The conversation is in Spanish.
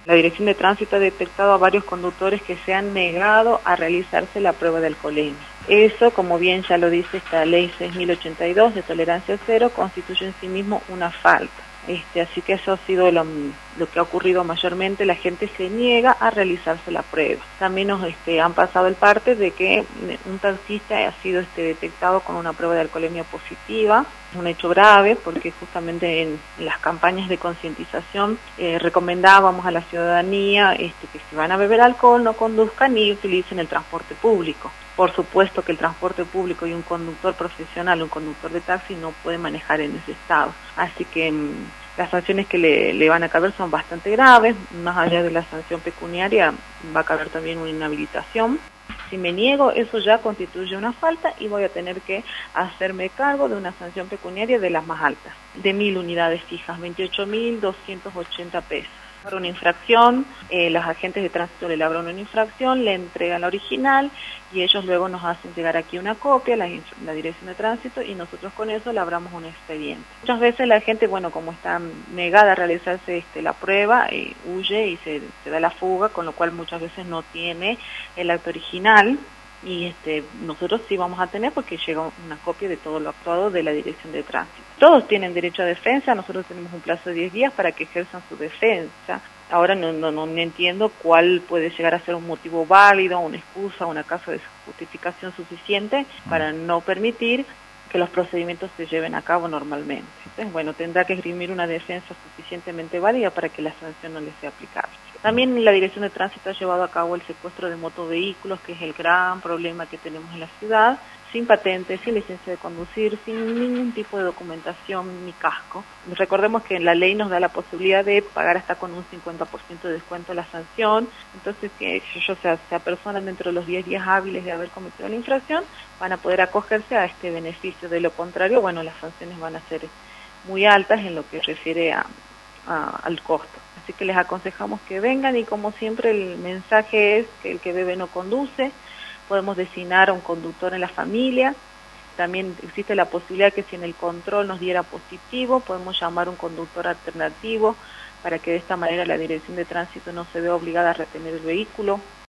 La Dirección de Tránsito ha detectado a varios conductores que se han negado a realizarse la prueba de alcoholemia. Eso, como bien ya lo dice esta ley 6082 de tolerancia cero, constituye en sí mismo una falta. Así que eso ha sido lo que ha ocurrido mayormente. La gente se niega a realizarse la prueba. También nos han pasado el parte de que un taxista ha sido detectado con una prueba de alcoholemia positiva. Es un hecho grave porque justamente en las campañas de concientización recomendábamos a la ciudadanía que si van a beber alcohol no conduzcan ni utilicen el transporte público. Por supuesto que el transporte público y un conductor profesional, un conductor de taxi no puede manejar en ese estado. Así que las sanciones que le van a caber son bastante graves. Más allá de la sanción pecuniaria va a caber también una inhabilitación. Si me niego, eso ya constituye una falta y voy a tener que hacerme cargo de una sanción pecuniaria de las más altas, de 1.000 unidades fijas, 28.280 pesos. Por una infracción, los agentes de tránsito le labran una infracción, le entregan la original y ellos luego nos hacen llegar aquí una copia, la Dirección de Tránsito, y nosotros con eso labramos un expediente. Muchas veces la gente, bueno, como está negada a realizarse la prueba, huye y se da la fuga, con lo cual muchas veces no tiene el acto original. Y nosotros sí vamos a tener porque llega una copia de todo lo actuado de la Dirección de Tránsito. Todos tienen derecho a defensa, nosotros tenemos un plazo de 10 días para que ejerzan su defensa. Ahora no entiendo cuál puede llegar a ser un motivo válido, una excusa, una causa de justificación suficiente para no permitir que los procedimientos se lleven a cabo normalmente. Entonces, bueno, tendrá que esgrimir una defensa suficientemente válida para que la sanción no le sea aplicable. También la Dirección de Tránsito ha llevado a cabo el secuestro de motovehículos, que es el gran problema que tenemos en la ciudad, sin patente, sin licencia de conducir, sin ningún tipo de documentación ni casco. Recordemos que la ley nos da la posibilidad de pagar hasta con un 50% de descuento la sanción, entonces que ellos se apersonan dentro de los 10 días hábiles de haber cometido la infracción, van a poder acogerse a este beneficio. De lo contrario, bueno, las sanciones van a ser muy altas en lo que refiere al costo. Así que les aconsejamos que vengan y, como siempre, el mensaje es que el que bebe no conduce. Podemos designar a un conductor en la familia. También existe la posibilidad que si en el control nos diera positivo, podemos llamar a un conductor alternativo para que de esta manera la Dirección de Tránsito no se vea obligada a retener el vehículo.